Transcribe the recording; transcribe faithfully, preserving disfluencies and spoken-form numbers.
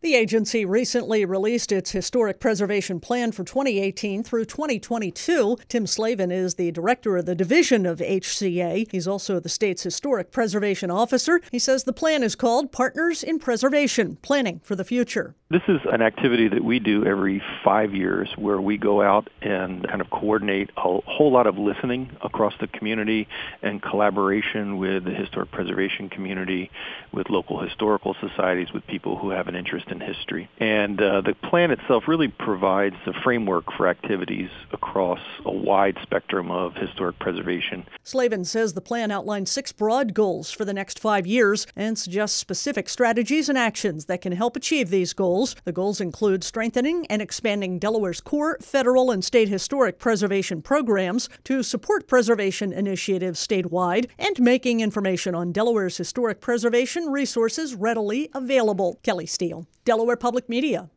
The agency recently released its historic preservation plan for twenty eighteen through twenty twenty-two. Tim Slavin is the director of the division of H C A. He's also the state's historic preservation officer. He says the plan is called Partners in Preservation, Planning for the Future. This is an activity that we do every five years where we go out and kind of coordinate a whole lot of listening across the community and collaboration with the historic preservation community, with local historical societies, with people who have an interest in history. And uh, the plan itself really provides a framework for activities across a wide spectrum of historic preservation. Slavin says the plan outlines six broad goals for the next five years and suggests specific strategies and actions that can help achieve these goals. The goals include strengthening and expanding Delaware's core federal and state historic preservation programs to support preservation initiatives statewide and making information on Delaware's historic preservation resources readily available. Kelly Steele, Delaware Public Media.